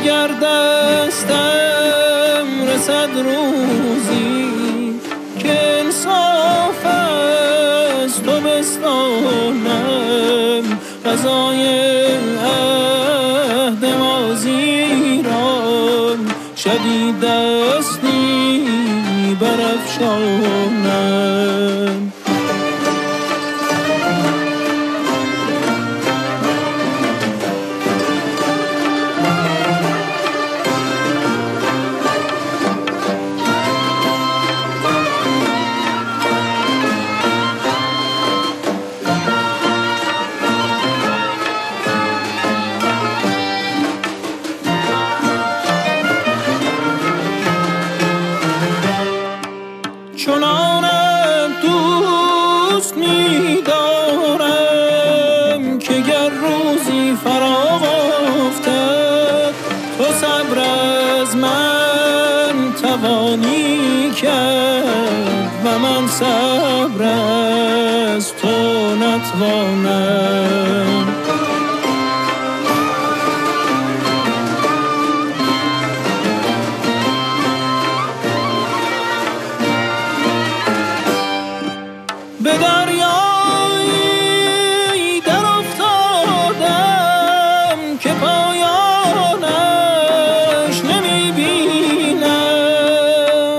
اگر دستم رسد روزی که انصاف از تو بستانم قضای عهد ماضی را شبی دستی برافشانم. چنانم دوست می‌دارم که گر روزی فراغ افتد تو صبر از من توانی کرد و من صبر از تو نتوانم. به دریایی در افتادم که پایانش نمی بینم.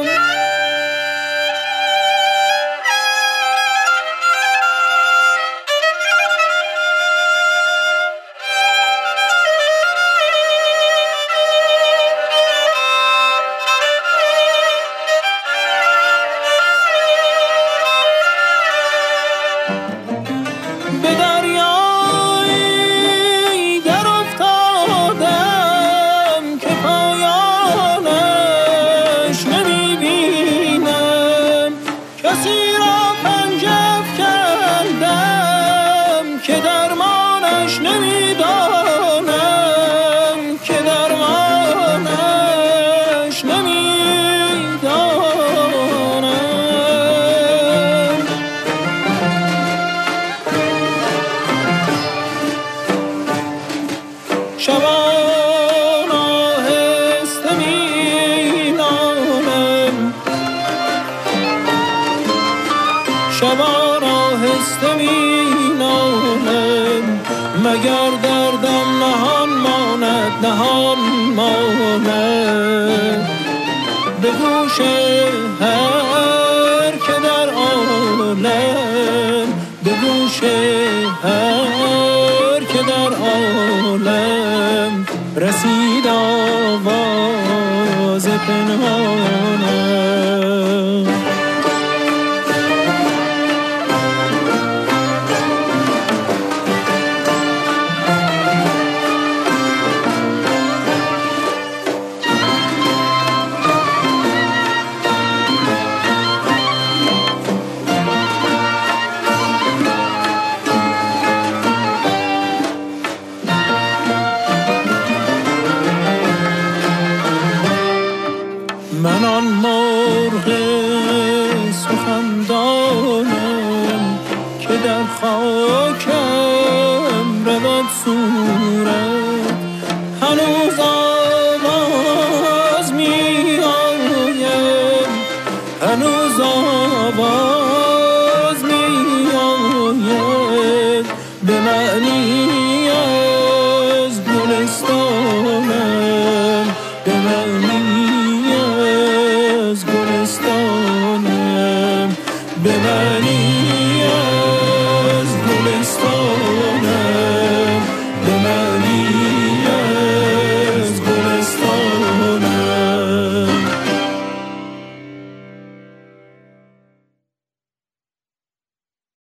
به دریایی در افتادم که پایانش نمی بینم. کسی را پنجه افکندم که درمانش نمی دانم، که درمانش نمی دانم. شبان آهسته می نالم، شبان آهسته می نالم، مگر دردم نهان ماند، نهان ماند به گوش هر که در عالم، به گوش هر که در عالم رسید آواز پنهانم. من آن مرغ سخندانم که در خاکم رود صورت، هنوز آواز می آیم، هنوز آواز می آید به معنی